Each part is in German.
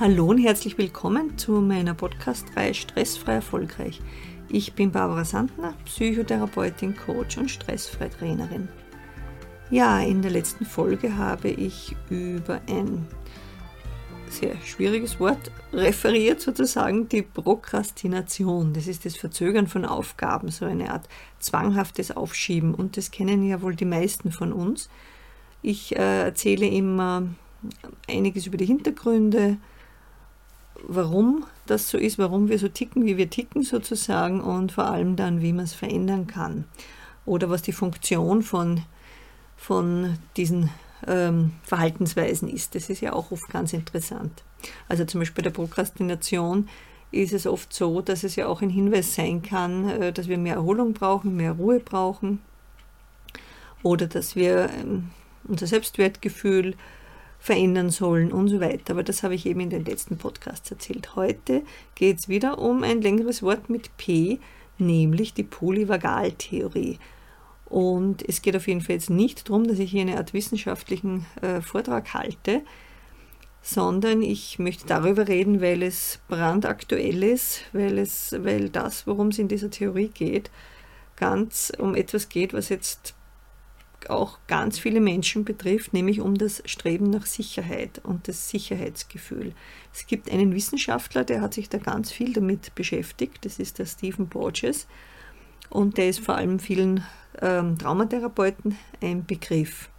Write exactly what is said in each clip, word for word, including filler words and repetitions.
Hallo und herzlich willkommen zu meiner Podcast-Reihe Stressfrei Erfolgreich. Ich bin Barbara Sandner, Psychotherapeutin, Coach und Stressfrei-Trainerin. Ja, in der letzten Folge habe ich über ein sehr schwieriges Wort referiert, sozusagen die Prokrastination. Das ist das Verzögern von Aufgaben, so eine Art zwanghaftes Aufschieben, und das kennen ja wohl die meisten von uns. Ich äh, erzähle immer einiges über die Hintergründe, warum das so ist, warum wir so ticken, wie wir ticken sozusagen, und vor allem dann, wie man es verändern kann oder was die Funktion von, von diesen ähm, Verhaltensweisen ist. Das ist ja auch oft ganz interessant. Also zum Beispiel bei der Prokrastination ist es oft so, dass es ja auch ein Hinweis sein kann, äh, dass wir mehr Erholung brauchen, mehr Ruhe brauchen oder dass wir ähm, unser Selbstwertgefühl verändern sollen und so weiter. Aber das habe ich eben in den letzten Podcasts erzählt. Heute geht es wieder um ein längeres Wort mit P, nämlich die Polyvagaltheorie. Und es geht auf jeden Fall jetzt nicht darum, dass ich hier eine Art wissenschaftlichen äh, Vortrag halte, sondern ich möchte darüber reden, weil es brandaktuell ist, weil, es, weil das, worum es in dieser Theorie geht, ganz um etwas geht, was jetzt auch ganz viele Menschen betrifft, nämlich um das Streben nach Sicherheit und das Sicherheitsgefühl. Es gibt einen Wissenschaftler, der hat sich da ganz viel damit beschäftigt, das ist der Stephen Porges, und der ist vor allem vielen ähm, Traumatherapeuten ein Begriff.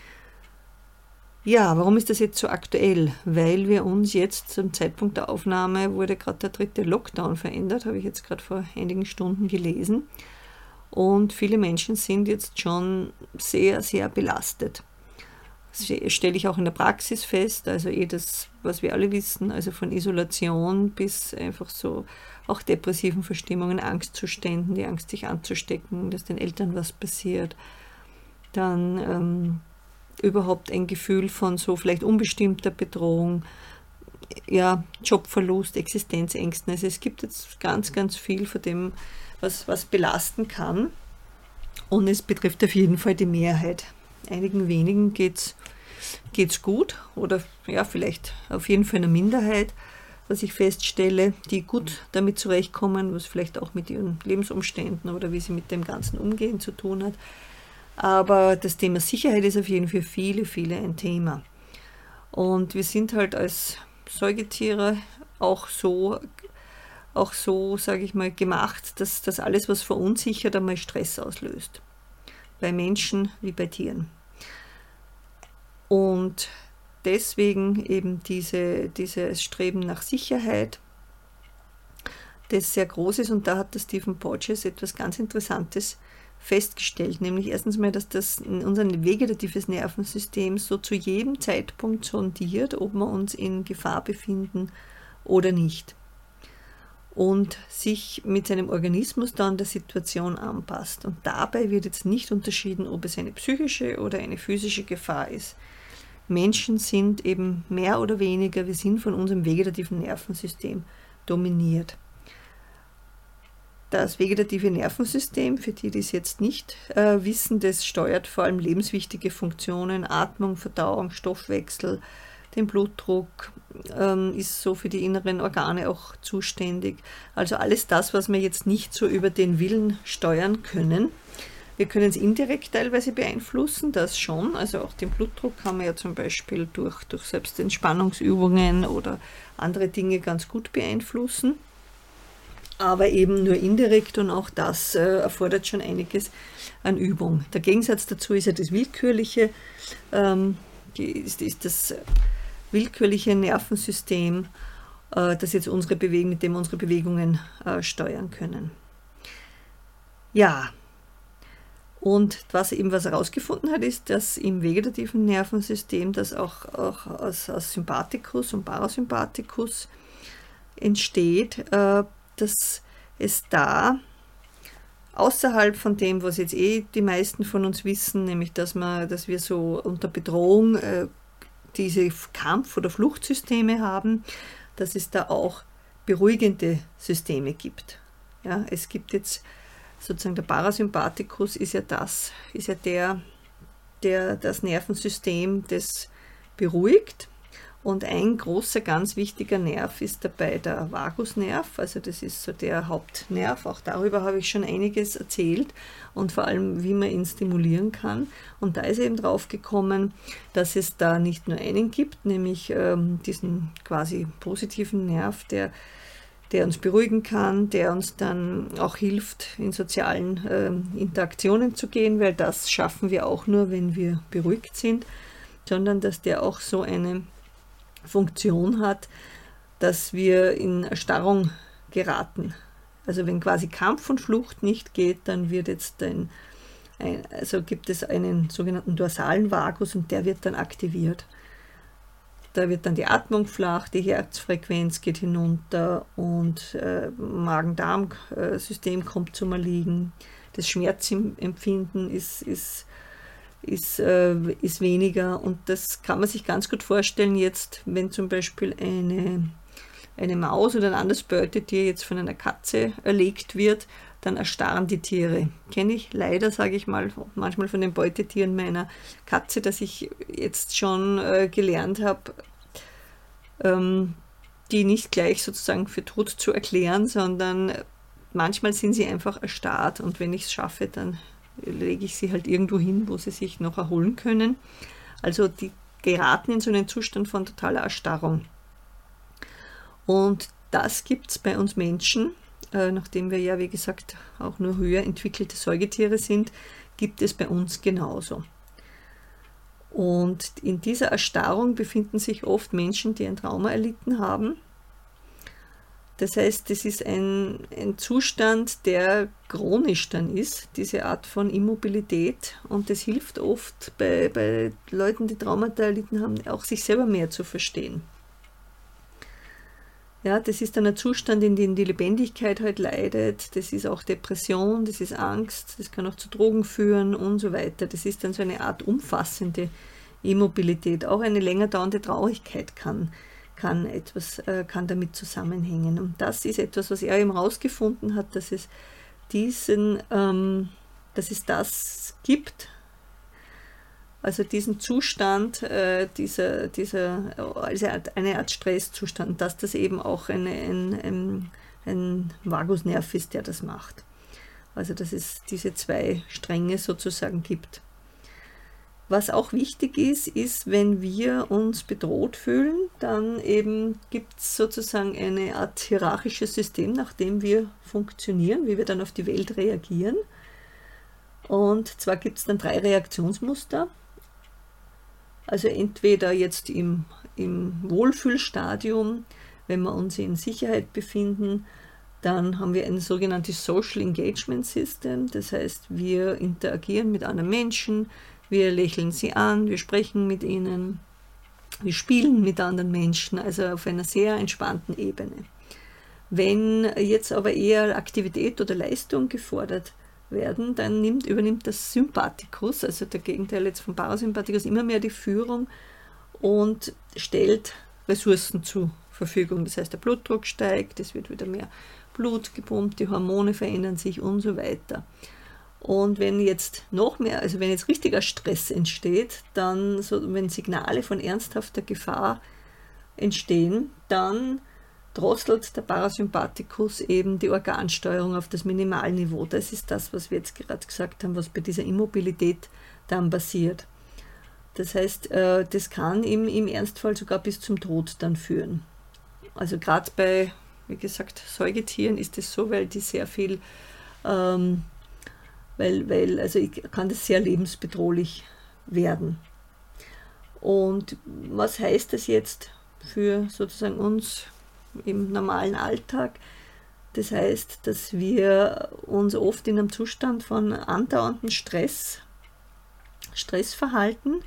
Ja, warum ist das jetzt so aktuell? Weil wir uns jetzt zum Zeitpunkt der Aufnahme wurde gerade der dritte Lockdown verändert, habe ich jetzt gerade vor einigen Stunden gelesen. Und viele Menschen sind jetzt schon sehr, sehr belastet. Das stelle ich auch in der Praxis fest, also eh das, was wir alle wissen, also von Isolation bis einfach so auch depressiven Verstimmungen, Angstzuständen, die Angst, sich anzustecken, dass den Eltern was passiert. Dann ähm, überhaupt ein Gefühl von so vielleicht unbestimmter Bedrohung, ja, Jobverlust, Existenzängsten. Also es gibt jetzt ganz, ganz viel von dem, was, was belasten kann, und es betrifft auf jeden Fall die Mehrheit. Einigen wenigen geht es gut oder ja, vielleicht auf jeden Fall einer Minderheit, was ich feststelle, die gut damit zurechtkommen, was vielleicht auch mit ihren Lebensumständen oder wie sie mit dem Ganzen umgehen zu tun hat. Aber das Thema Sicherheit ist auf jeden Fall für viele, viele ein Thema. Und wir sind halt als Säugetiere auch so auch so, sage ich mal, gemacht, dass das alles, was verunsichert, einmal Stress auslöst. Bei Menschen wie bei Tieren. Und deswegen eben diese, dieses Streben nach Sicherheit, das sehr groß ist. Und da hat der Stephen Porges etwas ganz Interessantes festgestellt, nämlich erstens mal, dass das in unser vegetatives Nervensystem so zu jedem Zeitpunkt sondiert, ob wir uns in Gefahr befinden oder nicht. Und sich mit seinem Organismus dann der Situation anpasst. Und dabei wird jetzt nicht unterschieden, ob es eine psychische oder eine physische Gefahr ist. Menschen sind eben mehr oder weniger, wir sind von unserem vegetativen Nervensystem dominiert. Das vegetative Nervensystem, für die, die es jetzt nicht äh, wissen, das steuert vor allem lebenswichtige Funktionen, Atmung, Verdauung, Stoffwechsel, den Blutdruck, ähm, ist so für die inneren Organe auch zuständig. Also alles das, was wir jetzt nicht so über den Willen steuern können. Wir können es indirekt teilweise beeinflussen, das schon. Also auch den Blutdruck kann man ja zum Beispiel durch, durch Selbstentspannungsübungen oder andere Dinge ganz gut beeinflussen. Aber eben nur indirekt, und auch das äh, erfordert schon einiges an Übung. Der Gegensatz dazu ist ja das Willkürliche, ähm, die, ist, ist das willkürliche Nervensystem, äh, das jetzt unsere Bewegung, mit dem wir unsere Bewegungen äh, steuern können. Ja, und was eben was herausgefunden hat, ist, dass im vegetativen Nervensystem, das auch, auch aus, aus Sympathikus und Parasympathikus entsteht, äh, dass es da außerhalb von dem, was jetzt eh die meisten von uns wissen, nämlich dass, man, dass wir so unter Bedrohung äh, diese Kampf- oder Fluchtsysteme haben, dass es da auch beruhigende Systeme gibt. Ja, es gibt jetzt sozusagen der Parasympathikus ist ja das, ist ja der, der das Nervensystem, das beruhigt, Und ein großer, ganz wichtiger Nerv ist dabei der Vagusnerv, also das ist so der Hauptnerv. Auch darüber habe ich schon einiges erzählt und vor allem, wie man ihn stimulieren kann. Und da ist eben drauf gekommen, dass es da nicht nur einen gibt, nämlich ähm, diesen quasi positiven Nerv, der, der uns beruhigen kann, der uns dann auch hilft, in sozialen ähm, Interaktionen zu gehen, weil das schaffen wir auch nur, wenn wir beruhigt sind, sondern dass der auch so eine Funktion hat, dass wir in Erstarrung geraten. Also wenn quasi Kampf und Flucht nicht geht, dann wird jetzt ein, ein, also gibt es einen sogenannten dorsalen Vagus und der wird dann aktiviert. Da wird dann die Atmung flach, die Herzfrequenz geht hinunter und äh, Magen-Darm-System kommt zum Erliegen. Das Schmerzempfinden ist, ist Ist, äh, ist weniger, und das kann man sich ganz gut vorstellen jetzt, wenn zum Beispiel eine, eine Maus oder ein anderes Beutetier jetzt von einer Katze erlegt wird, dann erstarren die Tiere. Kenne ich leider, sage ich mal, manchmal von den Beutetieren meiner Katze, dass ich jetzt schon äh, gelernt habe, ähm, die nicht gleich sozusagen für tot zu erklären, sondern manchmal sind sie einfach erstarrt, und wenn ich es schaffe, dann lege ich sie halt irgendwo hin, wo sie sich noch erholen können. Also die geraten in so einen Zustand von totaler Erstarrung. Und das gibt es bei uns Menschen, äh, nachdem wir ja, wie gesagt, auch nur höher entwickelte Säugetiere sind, gibt es bei uns genauso. Und in dieser Erstarrung befinden sich oft Menschen, die ein Trauma erlitten haben. Das heißt, das ist ein, ein Zustand, der chronisch dann ist, diese Art von Immobilität. Und das hilft oft bei, bei Leuten, die Traumata erlitten haben, auch sich selber mehr zu verstehen. Ja, das ist dann ein Zustand, in dem die Lebendigkeit halt leidet. Das ist auch Depression, das ist Angst, das kann auch zu Drogen führen und so weiter. Das ist dann so eine Art umfassende Immobilität. Auch eine länger dauernde Traurigkeit kann kann etwas äh, kann damit zusammenhängen. Und das ist etwas, was er eben herausgefunden hat, dass es diesen, ähm, dass es das gibt, also diesen Zustand, äh, dieser, dieser, also eine Art Stresszustand, dass das eben auch eine, ein, ein, ein Vagusnerv ist, der das macht. Also dass es diese zwei Stränge sozusagen gibt. Was auch wichtig ist, ist, wenn wir uns bedroht fühlen, dann eben gibt es sozusagen eine Art hierarchisches System, nach dem wir funktionieren, wie wir dann auf die Welt reagieren. Und zwar gibt es dann drei Reaktionsmuster. Also entweder jetzt im, im Wohlfühlstadium, wenn wir uns in Sicherheit befinden, dann haben wir ein sogenanntes Social Engagement System, das heißt, wir interagieren mit anderen Menschen, wir lächeln sie an, wir sprechen mit ihnen, wir spielen mit anderen Menschen, also auf einer sehr entspannten Ebene. Wenn jetzt aber eher Aktivität oder Leistung gefordert werden, dann nimmt, übernimmt das Sympathikus, also der Gegenteil jetzt vom Parasympathikus, immer mehr die Führung und stellt Ressourcen zur Verfügung. Das heißt, der Blutdruck steigt, es wird wieder mehr Blut gepumpt, die Hormone verändern sich und so weiter. Und wenn jetzt noch mehr, also wenn jetzt richtiger Stress entsteht, dann, so, wenn Signale von ernsthafter Gefahr entstehen, dann drosselt der Parasympathikus eben die Organsteuerung auf das Minimalniveau. Das ist das, was wir jetzt gerade gesagt haben, was bei dieser Immobilität dann passiert. Das heißt, das kann im, im Ernstfall sogar bis zum Tod dann führen. Also gerade bei, wie gesagt, Säugetieren ist es so, weil die sehr viel ähm, Weil, weil, also ich kann das sehr lebensbedrohlich werden. Und was heißt das jetzt für sozusagen uns im normalen Alltag? Das heißt, dass wir uns oft in einem Zustand von andauerndem Stress, Stressverhalten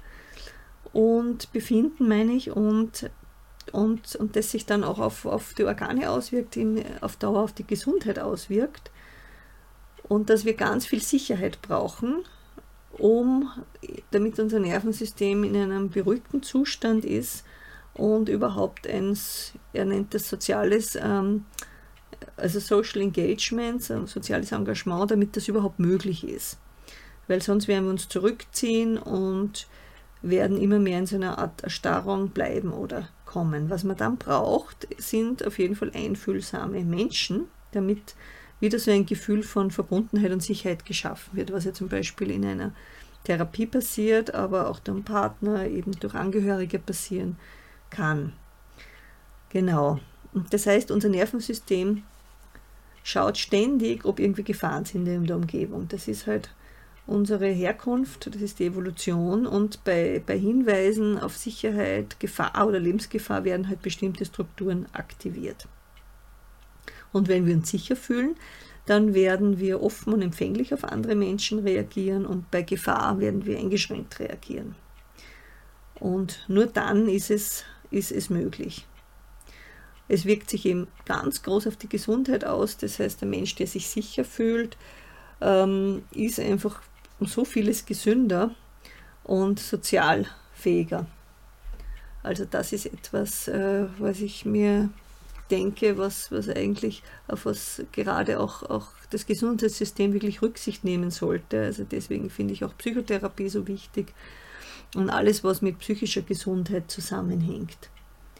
und befinden, meine ich, und, und, und das sich dann auch auf, auf die Organe auswirkt, in, auf Dauer auf die Gesundheit auswirkt. Und dass wir ganz viel Sicherheit brauchen, um, damit unser Nervensystem in einem beruhigten Zustand ist und überhaupt ein, er nennt das soziales, ähm, also Social Engagement, soziales Engagement, damit das überhaupt möglich ist. Weil sonst werden wir uns zurückziehen und werden immer mehr in so einer Art Erstarrung bleiben oder kommen. Was man dann braucht, sind auf jeden Fall einfühlsame Menschen, damit wieder so ein Gefühl von Verbundenheit und Sicherheit geschaffen wird, was ja zum Beispiel in einer Therapie passiert, aber auch durch einen Partner, eben durch Angehörige passieren kann. Genau. Und das heißt, unser Nervensystem schaut ständig, ob irgendwie Gefahren sind in der Umgebung. Das ist halt unsere Herkunft, das ist die Evolution, und bei, bei Hinweisen auf Sicherheit, Gefahr oder Lebensgefahr werden halt bestimmte Strukturen aktiviert. Und wenn wir uns sicher fühlen, dann werden wir offen und empfänglich auf andere Menschen reagieren und bei Gefahr werden wir eingeschränkt reagieren. Und nur dann ist es, ist es möglich. Es wirkt sich eben ganz groß auf die Gesundheit aus, das heißt, der Mensch, der sich sicher fühlt, ähm, ist einfach um so vieles gesünder und sozial fähiger. Also das ist etwas, äh, was ich mir denke, was, was eigentlich auf was gerade auch, auch das Gesundheitssystem wirklich Rücksicht nehmen sollte. Also deswegen finde ich auch Psychotherapie so wichtig und alles, was mit psychischer Gesundheit zusammenhängt.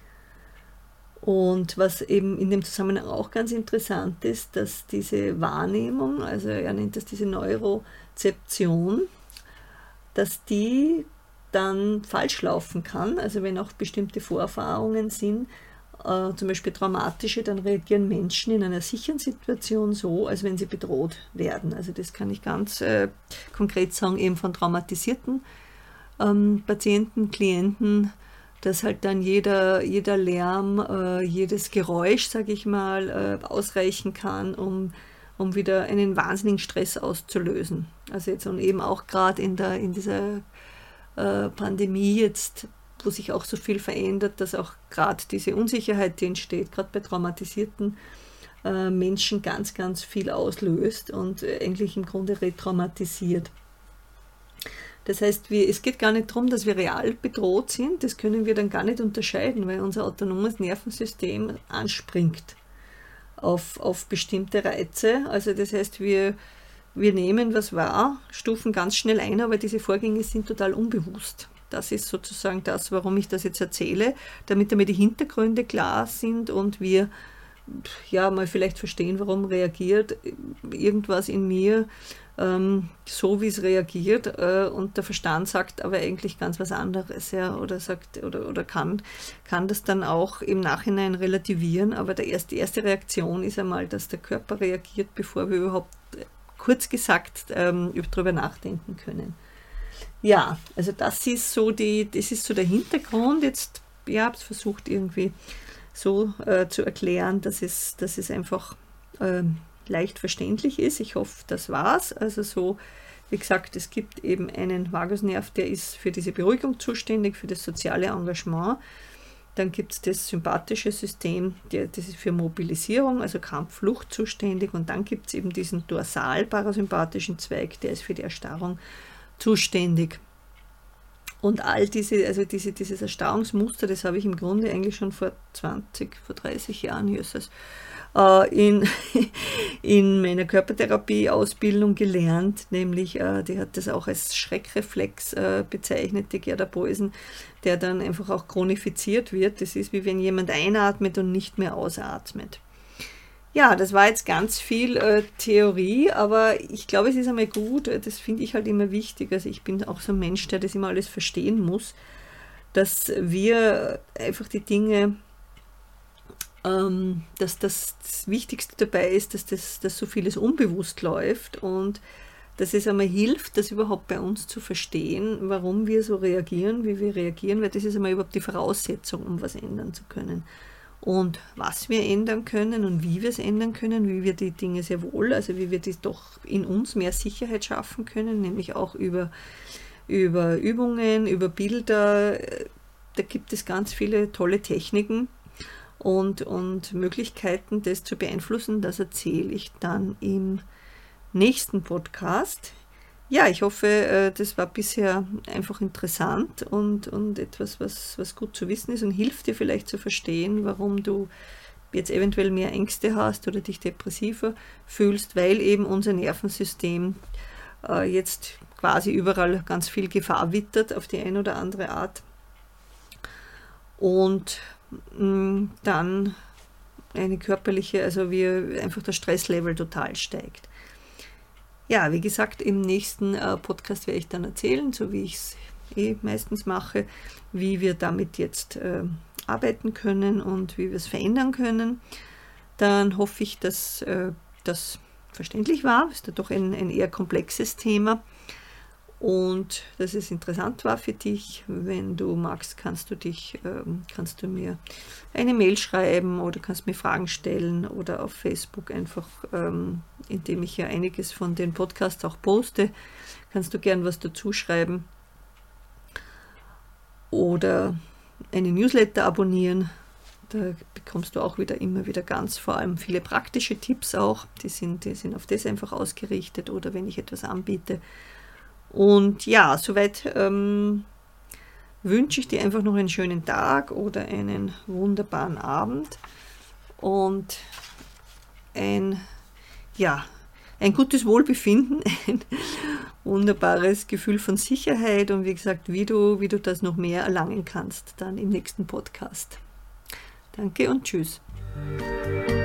Und was eben in dem Zusammenhang auch ganz interessant ist, dass diese Wahrnehmung, also er nennt das diese Neurozeption, dass die dann falsch laufen kann. Also wenn auch bestimmte Vorerfahrungen sind, äh, zum Beispiel traumatische, dann reagieren Menschen in einer sicheren Situation so, als wenn sie bedroht werden. Also das kann ich ganz äh, konkret sagen, eben von traumatisierten ähm, Patienten, Klienten, dass halt dann jeder, jeder Lärm, äh, jedes Geräusch, sage ich mal, äh, ausreichen kann, um, um wieder einen wahnsinnigen Stress auszulösen. Also jetzt und eben auch gerade in, der, in dieser äh, Pandemie jetzt, wo sich auch so viel verändert, dass auch gerade diese Unsicherheit, die entsteht, gerade bei traumatisierten äh, Menschen ganz, ganz viel auslöst und äh, eigentlich im Grunde retraumatisiert. Das heißt, wir, es geht gar nicht darum, dass wir real bedroht sind, das können wir dann gar nicht unterscheiden, weil unser autonomes Nervensystem anspringt auf, auf bestimmte Reize. Also das heißt, wir, wir nehmen was wahr, stufen ganz schnell ein, aber diese Vorgänge sind total unbewusst. Das ist sozusagen das, warum ich das jetzt erzähle, damit mir die Hintergründe klar sind und wir ja mal vielleicht verstehen, warum reagiert irgendwas in mir ähm, so, wie es reagiert, äh, und der Verstand sagt aber eigentlich ganz was anderes, ja, oder sagt oder, oder kann, kann das dann auch im Nachhinein relativieren, aber der erste, die erste Reaktion ist einmal, dass der Körper reagiert, bevor wir überhaupt kurz gesagt ähm, darüber nachdenken können. Ja, also das ist so die, das ist so der Hintergrund. Jetzt, ja, habe es versucht irgendwie so äh, zu erklären, dass es, dass es einfach äh, leicht verständlich ist. Ich hoffe, das war's. Also so, wie gesagt, es gibt eben einen Vagusnerv, der ist für diese Beruhigung zuständig, für das soziale Engagement. Dann gibt es das sympathische System, der, das ist für Mobilisierung, also Kampf-Flucht zuständig. Und dann gibt es eben diesen dorsal-parasympathischen Zweig, der ist für die Erstarrung zuständig. Und all diese, also diese, dieses Erstarrungsmuster, das habe ich im Grunde eigentlich schon vor zwanzig, vor dreißig Jahren Jesus, äh, in, in meiner Körpertherapie-Ausbildung gelernt, nämlich, äh, die hat das auch als Schreckreflex äh, bezeichnet, die Gerda Beusen, der dann einfach auch chronifiziert wird. Das ist wie wenn jemand einatmet und nicht mehr ausatmet. Ja, das war jetzt ganz viel äh, Theorie, aber ich glaube, es ist einmal gut, das finde ich halt immer wichtig, also ich bin auch so ein Mensch, der das immer alles verstehen muss, dass wir einfach die Dinge, ähm, dass das, das Wichtigste dabei ist, dass, das, dass so vieles unbewusst läuft und dass es einmal hilft, das überhaupt bei uns zu verstehen, warum wir so reagieren, wie wir reagieren, weil das ist einmal überhaupt die Voraussetzung, um was ändern zu können. Und was wir ändern können und wie wir es ändern können, wie wir die Dinge sehr wohl, also wie wir die doch in uns mehr Sicherheit schaffen können, nämlich auch über, über Übungen, über Bilder. Da gibt es ganz viele tolle Techniken und, und Möglichkeiten, das zu beeinflussen. Das erzähle ich dann im nächsten Podcast. Ja, ich hoffe, das war bisher einfach interessant und, und etwas, was, was gut zu wissen ist und hilft dir vielleicht zu verstehen, warum du jetzt eventuell mehr Ängste hast oder dich depressiver fühlst, weil eben unser Nervensystem äh, jetzt quasi überall ganz viel Gefahr wittert auf die eine oder andere Art. Und dann eine körperliche, also wie einfach das Stresslevel total steigt. Ja, wie gesagt, im nächsten äh, Podcast werde ich dann erzählen, so wie ich es eh meistens mache, wie wir damit jetzt äh, arbeiten können und wie wir es verändern können. Dann hoffe ich, dass äh, das verständlich war. Ist ja doch ein, ein eher komplexes Thema und dass es interessant war für dich. Wenn du magst, kannst du dich, ähm, kannst du mir eine Mail schreiben oder kannst mir Fragen stellen oder auf Facebook einfach, ähm, indem ich ja einiges von den Podcasts auch poste, kannst du gern was dazu schreiben oder einen Newsletter abonnieren. Da bekommst du auch wieder immer wieder ganz vor allem viele praktische Tipps auch. Die sind, die sind auf das einfach ausgerichtet oder wenn ich etwas anbiete. Und ja, soweit ähm, wünsche ich dir einfach noch einen schönen Tag oder einen wunderbaren Abend und ein, ja, ein gutes Wohlbefinden, ein wunderbares Gefühl von Sicherheit und wie gesagt, wie du, wie du das noch mehr erlangen kannst, dann im nächsten Podcast. Danke und tschüss.